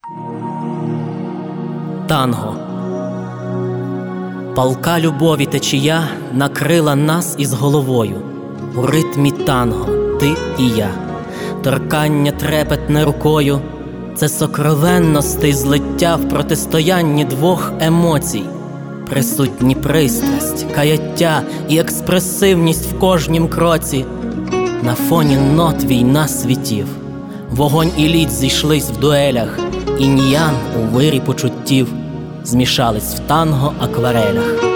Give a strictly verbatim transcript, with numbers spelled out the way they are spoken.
Танго. Палка любові течія накрила нас із головою. У ритмі танго ти і я. Торкання трепетне рукою – це сокровенностей злиття в протистоянні двох емоцій. Присутні пристрасть, каяття і експресивність в кожнім кроці. На фоні нот війна світів. Вогонь і лід зійшлись в дуелях, інь-ян у вирі почуттів змішались в танго акварелях.